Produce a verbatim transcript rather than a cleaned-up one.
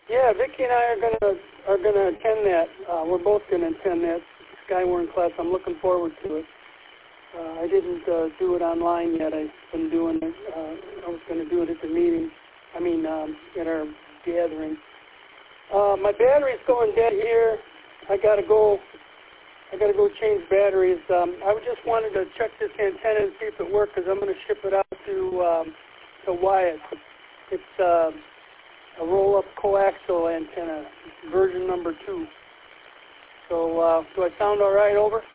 Yeah, Vicki and I are gonna are gonna attend that. Uh, we're both gonna attend that Skywarn class. I'm looking forward to it. Uh, I didn't uh, do it online yet. I've been doing it. Uh, I was going to do it at the meeting. I mean, um, at our gathering. Uh, my battery's going dead here. I gotta go. I gotta go change batteries. Um, I just wanted to check this antenna and see if it worked because I'm going to ship it out to um, to Wyatt. It's uh, a roll-up coaxial antenna, version number two. So, uh, do I sound all right? Over.